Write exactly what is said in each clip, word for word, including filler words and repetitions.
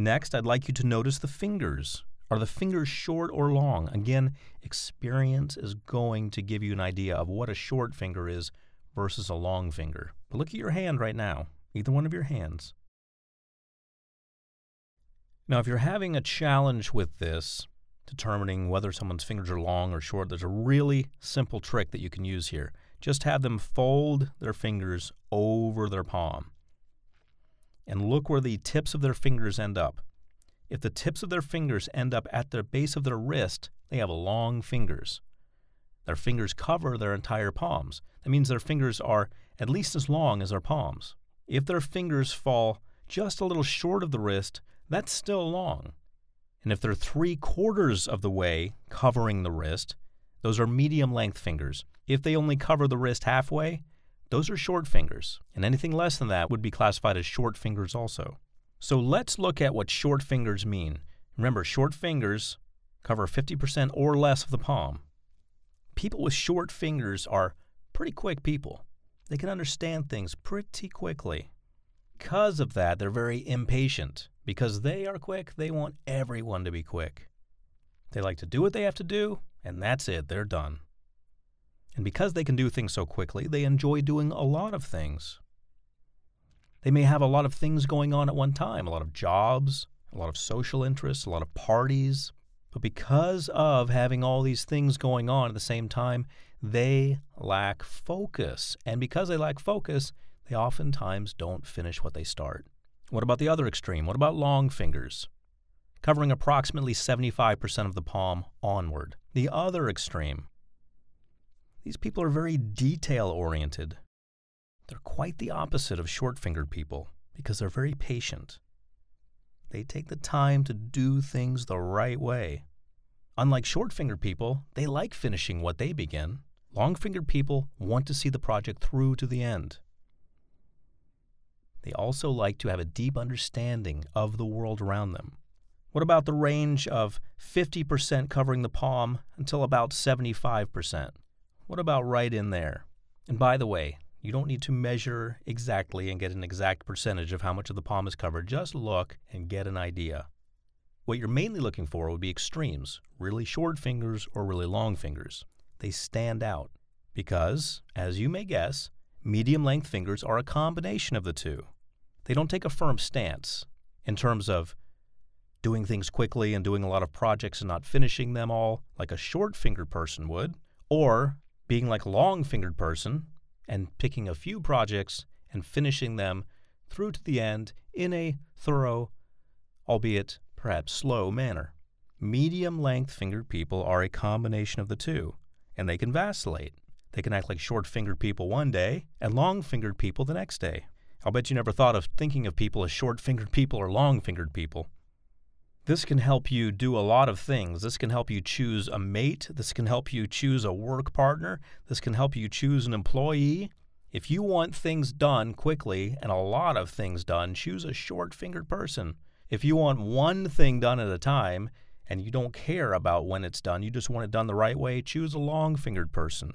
Next, I'd like you to notice the fingers. Are the fingers short or long? Again, experience is going to give you an idea of what a short finger is versus a long finger. But look at your hand right now, either one of your hands. Now, if you're having a challenge with this, determining whether someone's fingers are long or short, there's a really simple trick that you can use here. Just have them fold their fingers over their palm. And look where the tips of their fingers end up. If the tips of their fingers end up at the base of their wrist, they have long fingers. Their fingers cover their entire palms. That means their fingers are at least as long as their palms. If their fingers fall just a little short of the wrist, that's still long. And if they're three quarters of the way covering the wrist, those are medium length fingers. If they only cover the wrist halfway, those are short fingers. And anything less than that would be classified as short fingers also. So let's look at what short fingers mean. Remember, short fingers cover fifty percent or less of the palm. People with short fingers are pretty quick people. They can understand things pretty quickly. Because of that, they're very impatient. Because they are quick, they want everyone to be quick. They like to do what they have to do, and that's it, they're done. And because they can do things so quickly, they enjoy doing a lot of things. They may have a lot of things going on at one time, a lot of jobs, a lot of social interests, a lot of parties. But because of having all these things going on at the same time, they lack focus. And because they lack focus, they oftentimes don't finish what they start. What about the other extreme? What about long fingers? Covering approximately seventy-five percent of the palm onward. The other extreme. These people are very detail-oriented. They're quite the opposite of short-fingered people because they're very patient. They take the time to do things the right way. Unlike short-fingered people, they like finishing what they begin. Long-fingered people want to see the project through to the end. They also like to have a deep understanding of the world around them. What about the range of fifty percent covering the palm until about seventy-five percent? What about right in there? And by the way, you don't need to measure exactly and get an exact percentage of how much of the palm is covered. Just look and get an idea. What you're mainly looking for would be extremes, really short fingers or really long fingers. They stand out because, as you may guess, medium-length fingers are a combination of the two. They don't take a firm stance in terms of doing things quickly and doing a lot of projects and not finishing them all like a short-fingered person would, or being like a long-fingered person and picking a few projects and finishing them through to the end in a thorough, albeit perhaps slow manner. Medium-length fingered people are a combination of the two, and they can vacillate. They can act like short-fingered people one day and long-fingered people the next day. I'll bet you never thought of thinking of people as short-fingered people or long-fingered people. This can help you do a lot of things. This can help you choose a mate. This can help you choose a work partner. This can help you choose an employee. If you want things done quickly and a lot of things done, choose a short-fingered person. If you want one thing done at a time and you don't care about when it's done, you just want it done the right way, choose a long-fingered person.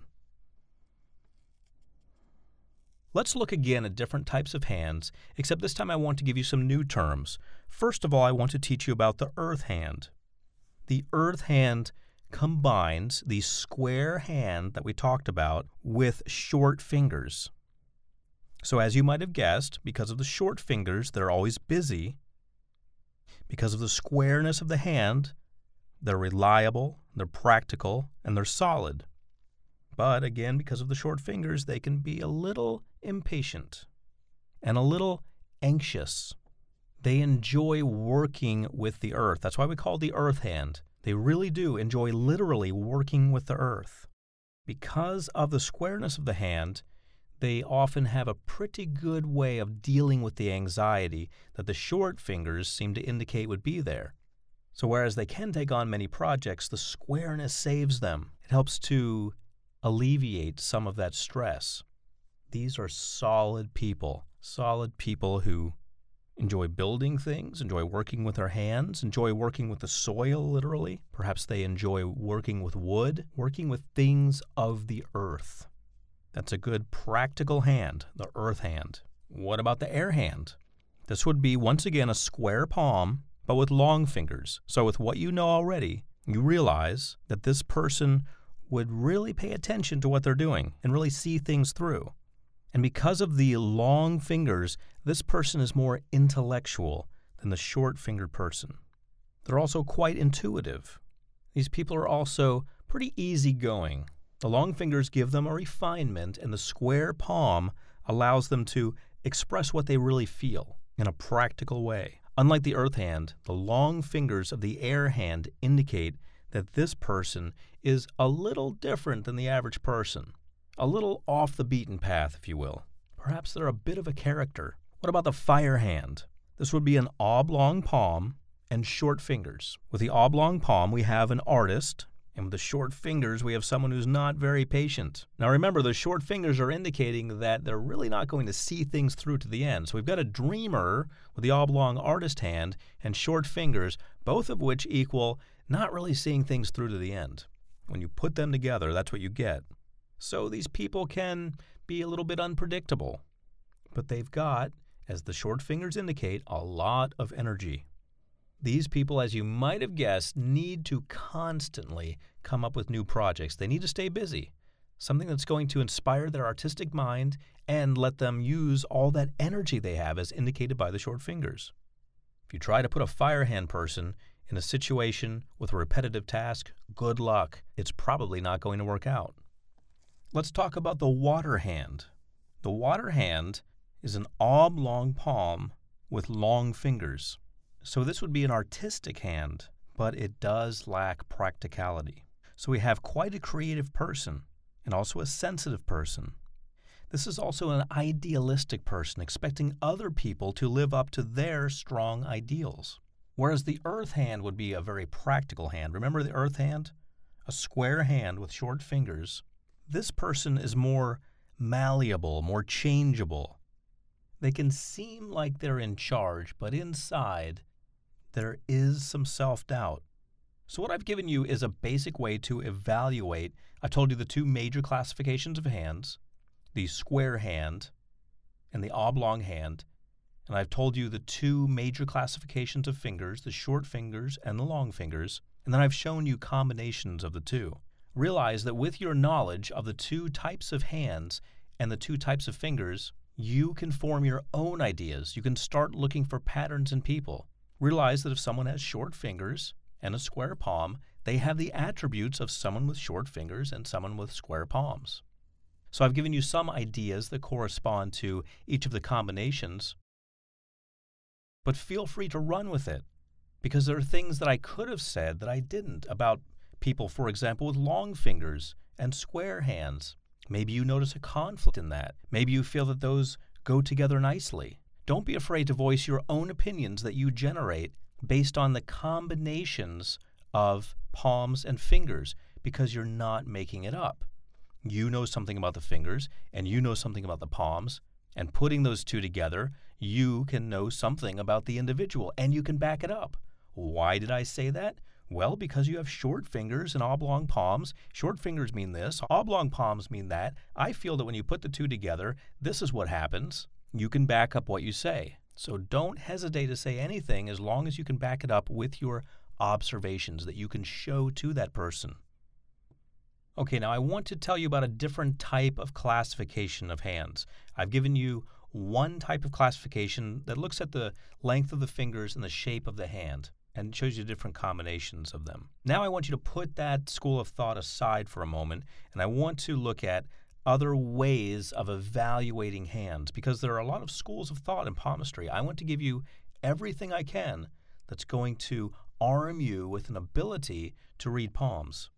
Let's look again at different types of hands, except this time I want to give you some new terms. First of all, I want to teach you about the earth hand. The earth hand combines the square hand that we talked about with short fingers. So as you might have guessed, because of the short fingers, they're always busy. Because of the squareness of the hand, they're reliable, they're practical, and they're solid. But again, because of the short fingers, they can be a little impatient and a little anxious. They enjoy working with the earth. That's why we call the earth hand. They really do enjoy literally working with the earth. Because of the squareness of the hand, they often have a pretty good way of dealing with the anxiety that the short fingers seem to indicate would be there. So whereas they can take on many projects, the squareness saves them. It helps to alleviate some of that stress. These are solid people, solid people who enjoy building things, enjoy working with their hands, enjoy working with the soil, literally. Perhaps they enjoy working with wood, working with things of the earth. That's a good practical hand, the earth hand. What about the air hand? This would be, once again, a square palm but with long fingers. So with what you know already, you realize that this person would really pay attention to what they're doing and really see things through. And because of the long fingers, this person is more intellectual than the short-fingered person. They're also quite intuitive. These people are also pretty easygoing. The long fingers give them a refinement, and the square palm allows them to express what they really feel in a practical way. Unlike the earth hand, the long fingers of the air hand indicate that this person is a little different than the average person, a little off the beaten path, if you will. Perhaps they're a bit of a character. What about the fire hand? This would be an oblong palm and short fingers. With the oblong palm, we have an artist, and with the short fingers, we have someone who's not very patient. Now remember, the short fingers are indicating that they're really not going to see things through to the end. So we've got a dreamer with the oblong artist hand and short fingers, both of which equal not really seeing things through to the end. When you put them together, that's what you get. So these people can be a little bit unpredictable, but they've got, as the short fingers indicate, a lot of energy. These people, as you might have guessed, need to constantly come up with new projects. They need to stay busy, something that's going to inspire their artistic mind and let them use all that energy they have as indicated by the short fingers. If you try to put a fire hand person in a situation with a repetitive task, good luck. It's probably not going to work out. Let's talk about the water hand. The water hand is an oblong palm with long fingers. So this would be an artistic hand, but it does lack practicality. So we have quite a creative person and also a sensitive person. This is also an idealistic person, expecting other people to live up to their strong ideals. Whereas the earth hand would be a very practical hand. Remember the earth hand? A square hand with short fingers. This person is more malleable, more changeable. They can seem like they're in charge, but inside there is some self-doubt. So what I've given you is a basic way to evaluate. I've told you the two major classifications of hands, the square hand and the oblong hand. And I've told you the two major classifications of fingers, the short fingers and the long fingers, and then I've shown you combinations of the two. Realize that with your knowledge of the two types of hands and the two types of fingers, you can form your own ideas. You can start looking for patterns in people. Realize that if someone has short fingers and a square palm, they have the attributes of someone with short fingers and someone with square palms. So I've given you some ideas that correspond to each of the combinations, but feel free to run with it, because there are things that I could have said that I didn't about people, for example, with long fingers and square hands. Maybe you notice a conflict in that. Maybe you feel that those go together nicely. Don't be afraid to voice your own opinions that you generate based on the combinations of palms and fingers, because you're not making it up. You know something about the fingers, and you know something about the palms, and putting those two together, you can know something about the individual, and you can back it up. Why did I say that? Well, because you have short fingers and oblong palms. Short fingers mean this, oblong palms mean that. I feel that when you put the two together, this is what happens. You can back up what you say. So don't hesitate to say anything as long as you can back it up with your observations that you can show to that person. Okay, now I want to tell you about a different type of classification of hands. I've given you one type of classification that looks at the length of the fingers and the shape of the hand and shows you different combinations of them. Now I want you to put that school of thought aside for a moment, and I want to look at other ways of evaluating hands, because there are a lot of schools of thought in palmistry. I want to give you everything I can that's going to arm you with an ability to read palms.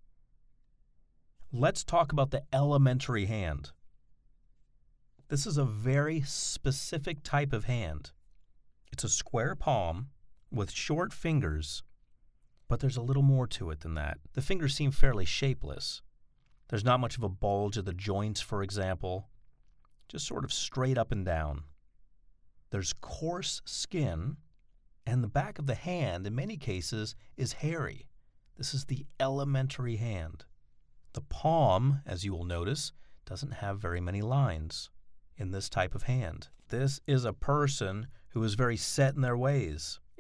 Let's talk about the elementary hand. This is a very specific type of hand. It's a square palm with short fingers, but there's a little more to it than that. The fingers seem fairly shapeless. There's not much of a bulge at the joints, for example, just sort of straight up and down. There's coarse skin, and the back of the hand, in many cases, is hairy. This is the elementary hand. The palm, as you will notice, doesn't have very many lines in this type of hand. This is a person who is very set in their ways,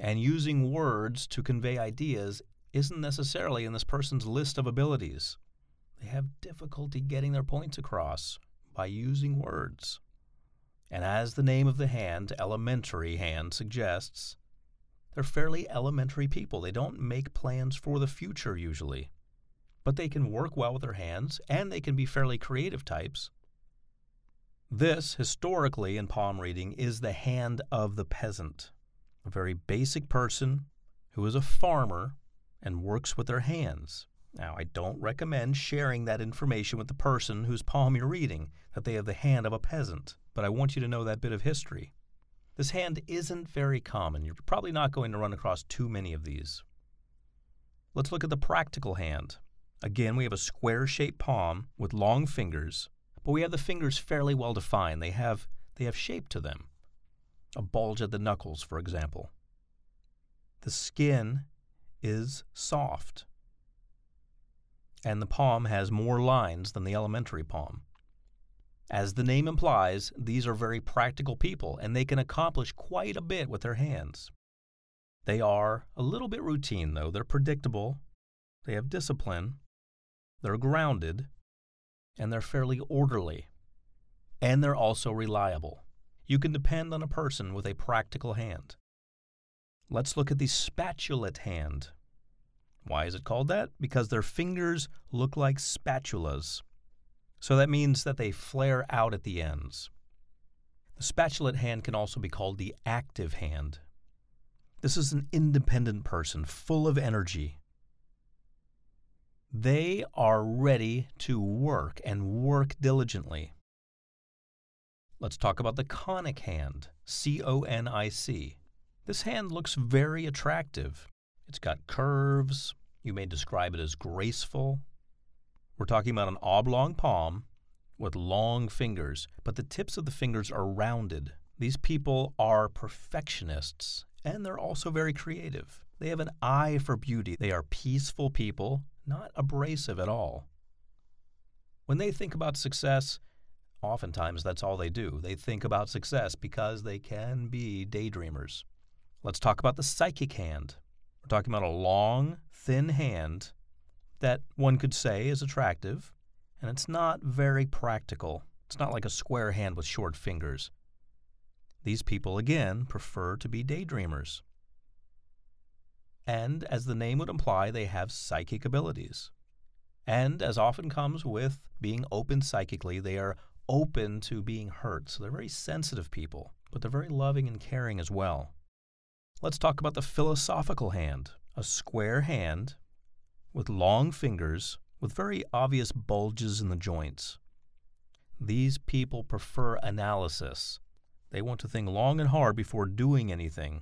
And using words to convey ideas isn't necessarily in this person's list of abilities. They have difficulty getting their points across by using words. And as the name of the hand, elementary hand, suggests, they're fairly elementary people. They don't make plans for the future usually. But they can work well with their hands, and they can be fairly creative types. This, historically in palm reading, is the hand of the peasant, a very basic person who is a farmer and works with their hands. Now, I don't recommend sharing that information with the person whose palm you're reading, that they have the hand of a peasant, but I want you to know that bit of history. This hand isn't very common. You're probably not going to run across too many of these. Let's look at the practical hand. Again, we have a square-shaped palm with long fingers, but we have the fingers fairly well defined. They have, they have shape to them. A bulge at the knuckles, for example. The skin is soft, and the palm has more lines than the elementary palm. As the name implies, these are very practical people, and they can accomplish quite a bit with their hands. They are a little bit routine, though. They're predictable, they have discipline, they're grounded, and they're fairly orderly. And they're also reliable. You can depend on a person with a practical hand. Let's look at the spatulate hand. Why is it called that? Because their fingers look like spatulas. So that means that they flare out at the ends. The spatulate hand can also be called the active hand. This is an independent person, full of energy. They are ready to work and work diligently. Let's talk about the conic hand, C O N I C. This hand looks very attractive. It's got curves. You may describe it as graceful. We're talking about an oblong palm with long fingers, but the tips of the fingers are rounded. These people are perfectionists, and they're also very creative. They have an eye for beauty. They are peaceful people, not abrasive at all. When they think about success, oftentimes that's all they do. They think about success because they can be daydreamers. Let's talk about the psychic hand. We're talking about a long, thin hand that one could say is attractive, and it's not very practical. It's not like a square hand with short fingers. These people, again, prefer to be daydreamers. And, as the name would imply, they have psychic abilities. And, as often comes with being open psychically, they are open to being hurt. So they're very sensitive people, but they're very loving and caring as well. Let's talk about the philosophical hand, a square hand with long fingers with very obvious bulges in the joints. These people prefer analysis. They want to think long and hard before doing anything.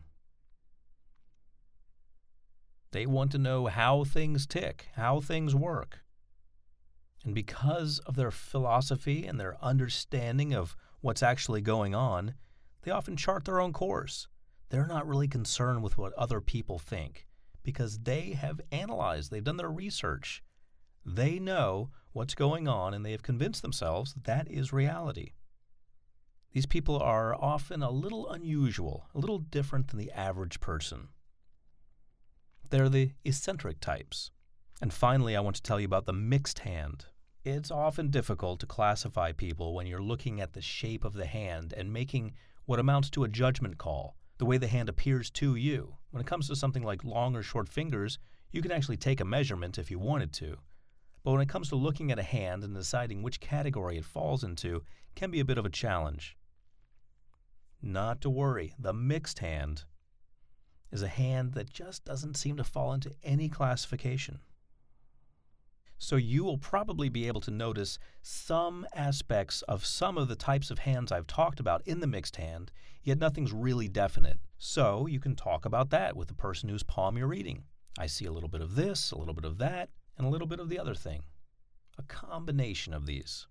They want to know how things tick, how things work. And because of their philosophy and their understanding of what's actually going on, they often chart their own course. They're not really concerned with what other people think because they have analyzed, they've done their research. They know what's going on, and they have convinced themselves that that is reality. These people are often a little unusual, a little different than the average person. They're the eccentric types. And finally, I want to tell you about the mixed hand. It's often difficult to classify people when you're looking at the shape of the hand and making what amounts to a judgment call, the way the hand appears to you. When it comes to something like long or short fingers, you can actually take a measurement if you wanted to. But when it comes to looking at a hand and deciding which category it falls into, it can be a bit of a challenge. Not to worry, the mixed hand is a hand that just doesn't seem to fall into any classification. So you will probably be able to notice some aspects of some of the types of hands I've talked about in the mixed hand, yet nothing's really definite. So you can talk about that with the person whose palm you're reading. I see a little bit of this, a little bit of that, and a little bit of the other thing. A combination of these.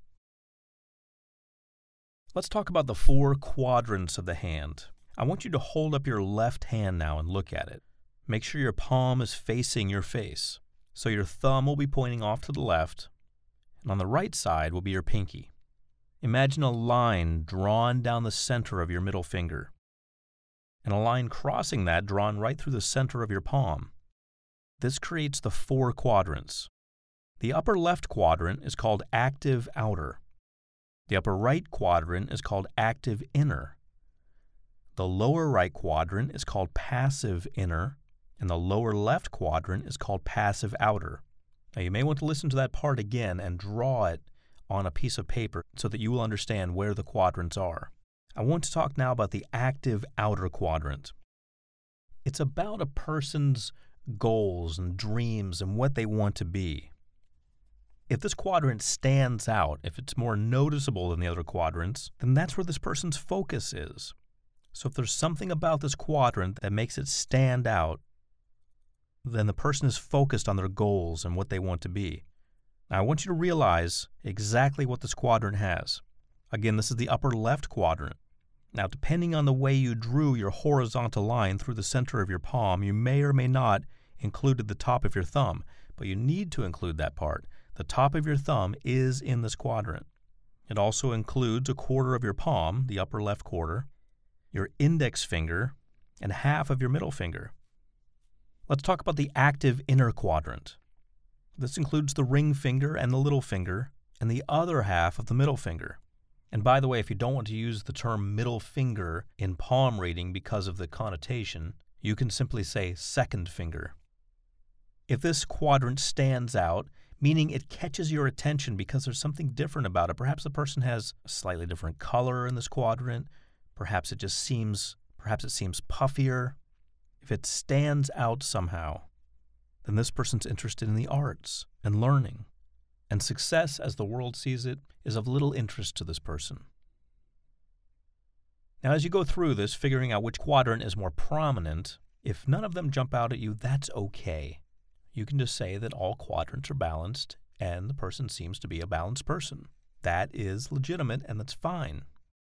Let's talk about the four quadrants of the hand. I want you to hold up your left hand now and look at it. Make sure your palm is facing your face. So your thumb will be pointing off to the left, and on the right side will be your pinky. Imagine a line drawn down the center of your middle finger. and a line crossing that drawn right through the center of your palm. This creates the four quadrants. The upper left quadrant is called active outer. The upper right quadrant is called active inner. The lower right quadrant is called passive inner, and the lower left quadrant is called passive outer. Now, you may want to listen to that part again and draw it on a piece of paper so that you will understand where the quadrants are. I want to talk now about the active outer quadrant. It's about a person's goals and dreams and what they want to be. If this quadrant stands out, if it's more noticeable than the other quadrants, then that's where this person's focus is. So if there's something about this quadrant that makes it stand out, then the person is focused on their goals and what they want to be. Now, I want you to realize exactly what this quadrant has. Again, this is the upper left quadrant. Now, depending on the way you drew your horizontal line through the center of your palm, you may or may not include the top of your thumb, but you need to include that part. The top of your thumb is in this quadrant. It also includes a quarter of your palm, the upper left quarter, your index finger, and half of your middle finger. Let's talk about the active inner quadrant. This includes the ring finger and the little finger, and the other half of the middle finger. And by the way, if you don't want to use the term middle finger in palm reading because of the connotation, you can simply say second finger. If this quadrant stands out, meaning it catches your attention because there's something different about it, perhaps the person has a slightly different color in this quadrant, perhaps it just seems, perhaps it seems puffier. If it stands out somehow, then this person's interested in the arts and learning. And success, as the world sees it, is of little interest to this person. Now, as you go through this, figuring out which quadrant is more prominent, if none of them jump out at you, that's okay. You can just say that all quadrants are balanced and the person seems to be a balanced person. That is legitimate and that's fine.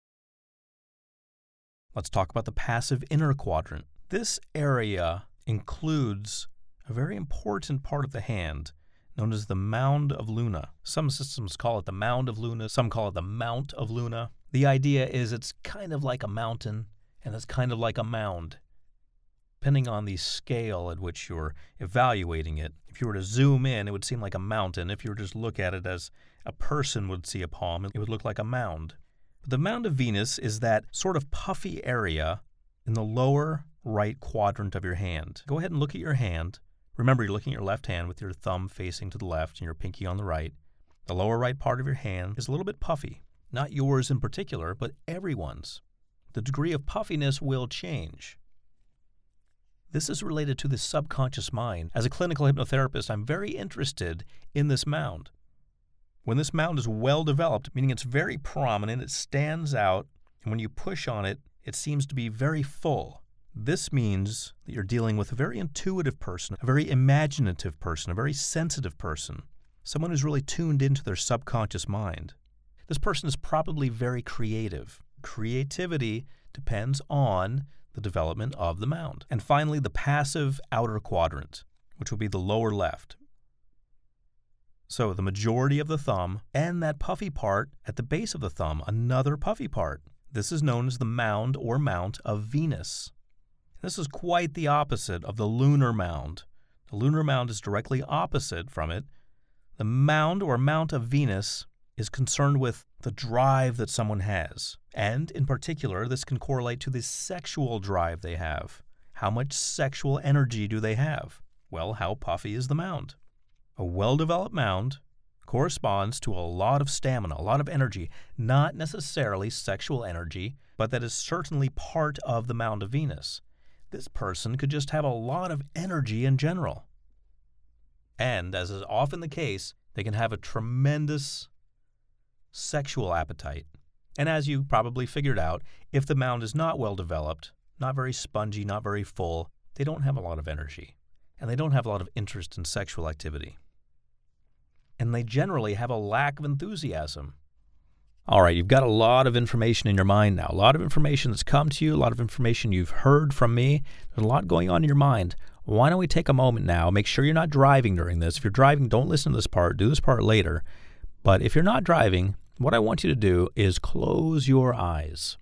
Let's talk about the passive inner quadrant. This area includes a very important part of the hand known as the mound of Luna. Some systems call it the mound of Luna, some call it the mount of Luna. The idea is it's kind of like a mountain and it's kind of like a mound, depending on the scale at which you're evaluating it. If you were to zoom in, it would seem like a mountain. If you were to just look at it as a person would see a palm, it would look like a mound. But the mound of Venus is that sort of puffy area in the lower right quadrant of your hand. Go ahead and look at your hand. Remember, you're looking at your left hand with your thumb facing to the left and your pinky on the right. The lower right part of your hand is a little bit puffy. Not yours in particular, but everyone's. The degree of puffiness will change. This is related to the subconscious mind. As a clinical hypnotherapist, I'm very interested in this mound. When this mound is well developed, meaning it's very prominent, it stands out, and when you push on it, it seems to be very full. This means that you're dealing with a very intuitive person, a very imaginative person, a very sensitive person, someone who's really tuned into their subconscious mind. This person is probably very creative. Creativity depends on the development of the mound. And finally, the passive outer quadrant, which will be the lower left. So the majority of the thumb and that puffy part at the base of the thumb, another puffy part. This is known as the mound or mount of Venus. This is quite the opposite of the lunar mound. The lunar mound is directly opposite from it. The mound or mount of Venus is concerned with the drive that someone has. And in particular, this can correlate to the sexual drive they have. How much sexual energy do they have? Well, how puffy is the mound? A well-developed mound corresponds to a lot of stamina, a lot of energy, not necessarily sexual energy, but that is certainly part of the mound of Venus. This person could just have a lot of energy in general. And, as is often the case, they can have a tremendous sexual appetite. And as you probably figured out, if the mound is not well developed, not very spongy, not very full, they don't have a lot of energy. And they don't have a lot of interest in sexual activity. And they generally have a lack of enthusiasm. All right, you've got a lot of information in your mind now, a lot of information that's come to you, a lot of information you've heard from me. There's a lot going on in your mind. Why don't we take a moment now, make sure you're not driving during this. If you're driving, don't listen to this part, do this part later. But if you're not driving, what I want you to do is close your eyes.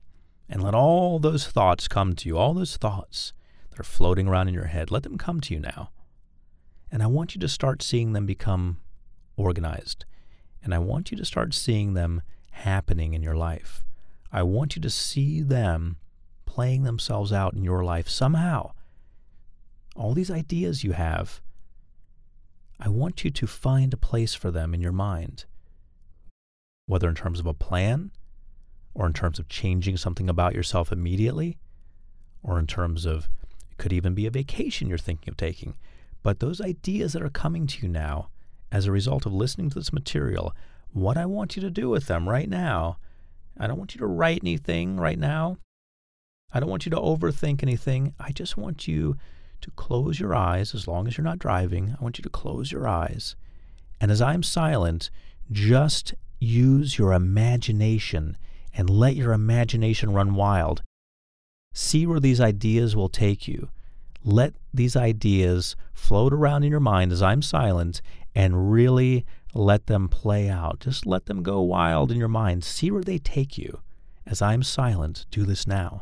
And let all those thoughts come to you, all those thoughts that are floating around in your head, let them come to you now. And I want you to start seeing them become organized. And I want you to start seeing them happening in your life. I want you to see them playing themselves out in your life somehow. All these ideas you have, I want you to find a place for them in your mind, whether in terms of a plan, or in terms of changing something about yourself immediately, or in terms of, it could even be a vacation you're thinking of taking. But those ideas that are coming to you now as a result of listening to this material, what I want you to do with them right now, I don't want you to write anything right now. I don't want you to overthink anything. I just want you to close your eyes as long as you're not driving. I want you to close your eyes. And as I'm silent, just use your imagination and let your imagination run wild. See where these ideas will take you. Let these ideas float around in your mind as I'm silent and really let them play out. Just let them go wild in your mind. See where they take you. As I'm silent, do this now.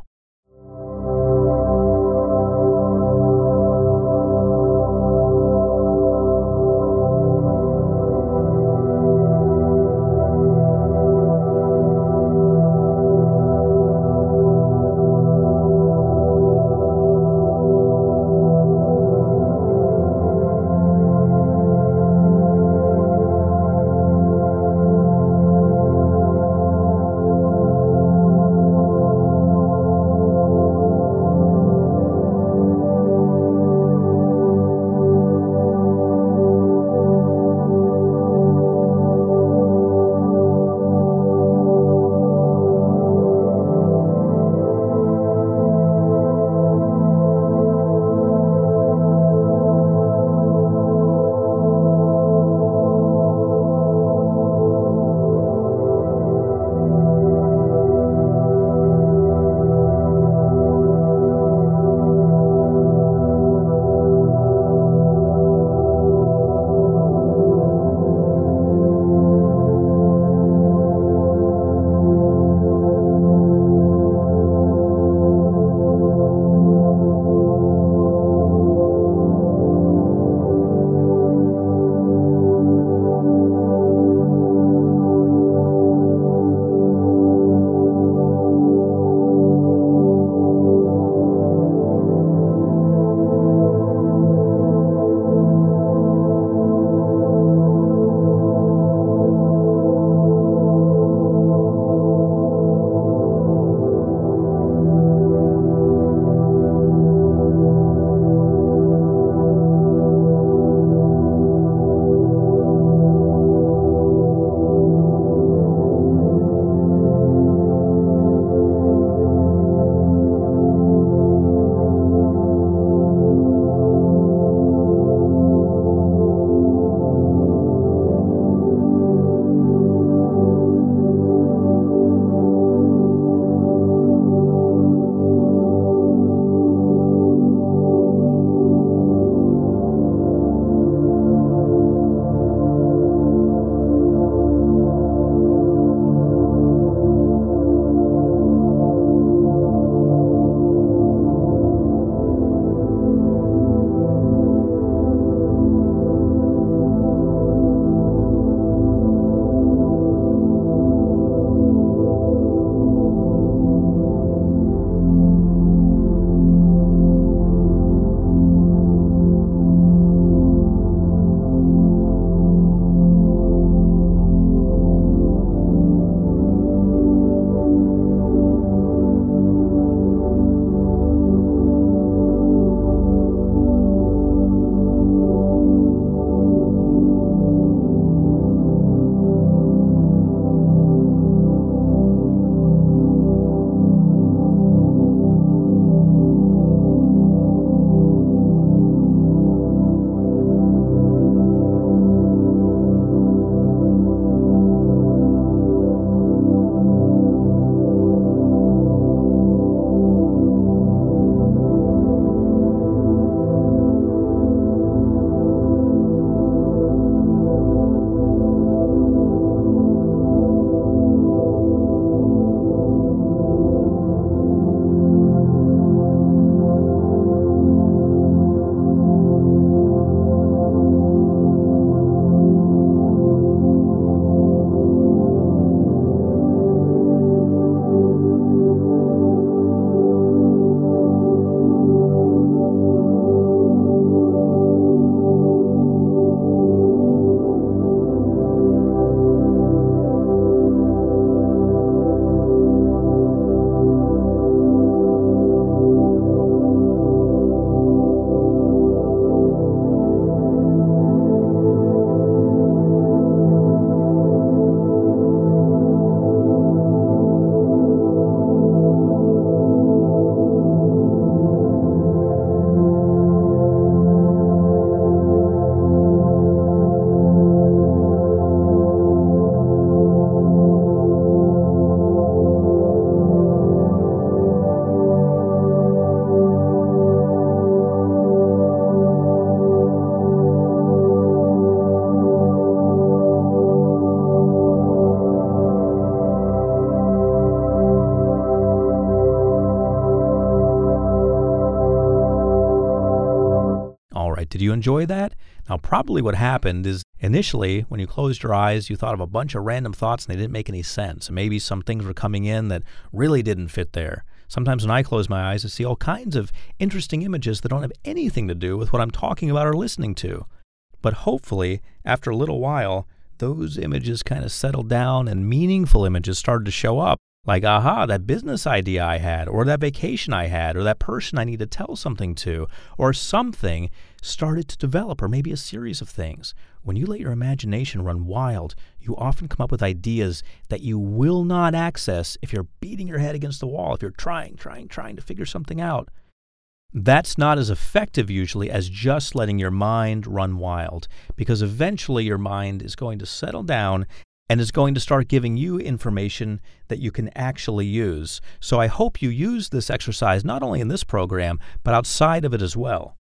right, did you enjoy that? Now, probably what happened is initially when you closed your eyes, you thought of a bunch of random thoughts and they didn't make any sense. And maybe some things were coming in that really didn't fit there. Sometimes when I close my eyes, I see all kinds of interesting images that don't have anything to do with what I'm talking about or listening to. But hopefully, after a little while, those images kind of settled down and meaningful images started to show up. Like, aha, that business idea I had, or that vacation I had, or that person I need to tell something to, or something started to develop, or maybe a series of things. When you let your imagination run wild, you often come up with ideas that you will not access if you're beating your head against the wall, if you're trying, trying, trying to figure something out. That's not as effective usually as just letting your mind run wild, because eventually your mind is going to settle down and is going to start giving you information that you can actually use. So I hope you use this exercise not only in this program, but outside of it as well.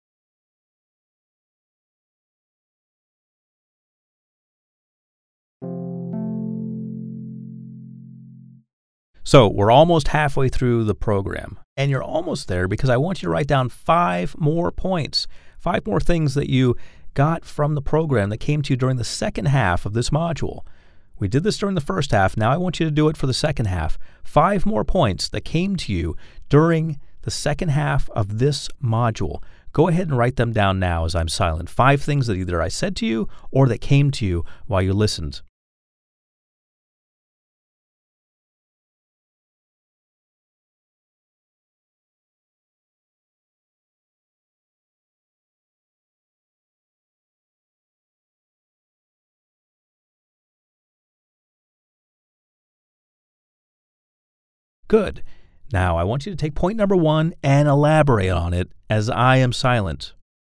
So we're almost halfway through the program, and you're almost there because I want you to write down five more points, five more things that you got from the program that came to you during the second half of this module. We did this during the first half. Now I want you to do it for the second half. Five more points that came to you during the second half of this module. Go ahead and write them down now as I'm silent. Five things that either I said to you or that came to you while you listened. Good. Now, I want you to take point number one and elaborate on it as I am silent.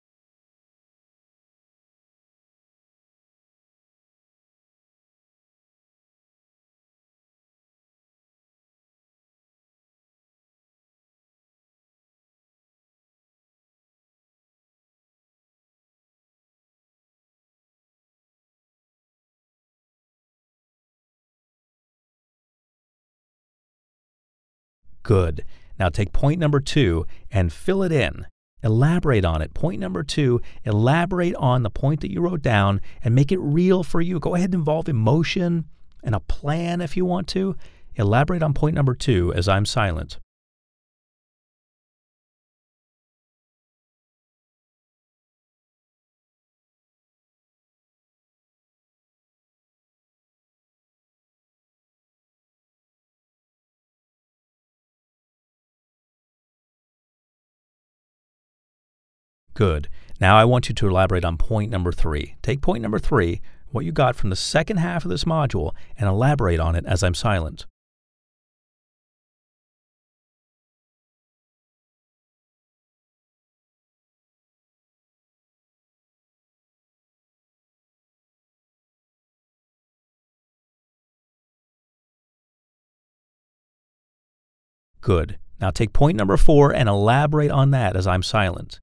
Good. Now take point number two and fill it in. Elaborate on it. Point number two, elaborate on the point that you wrote down and make it real for you. Go ahead and involve emotion and a plan if you want to. Elaborate on point number two as I'm silent. Good. Now I want you to elaborate on point number three. Take point number three, what you got from the second half of this module, and elaborate on it as I'm silent. Good. Now take point number four and elaborate on that as I'm silent.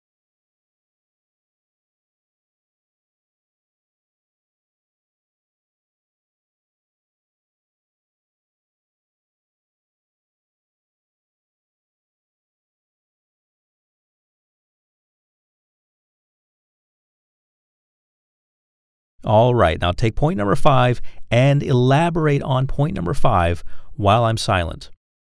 All right, now take point number five and elaborate on point number five while I'm silent.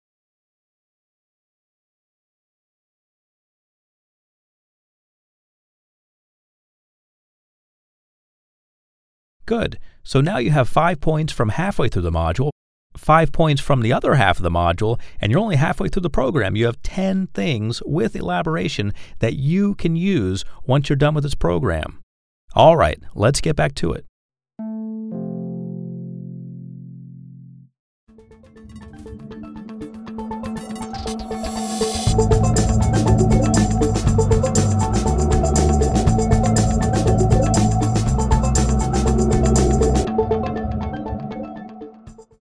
Good. So now you have five points from halfway through the module, five points from the other half of the module, and you're only halfway through the program. You have ten things with elaboration that you can use once you're done with this program. All right, let's get back to it.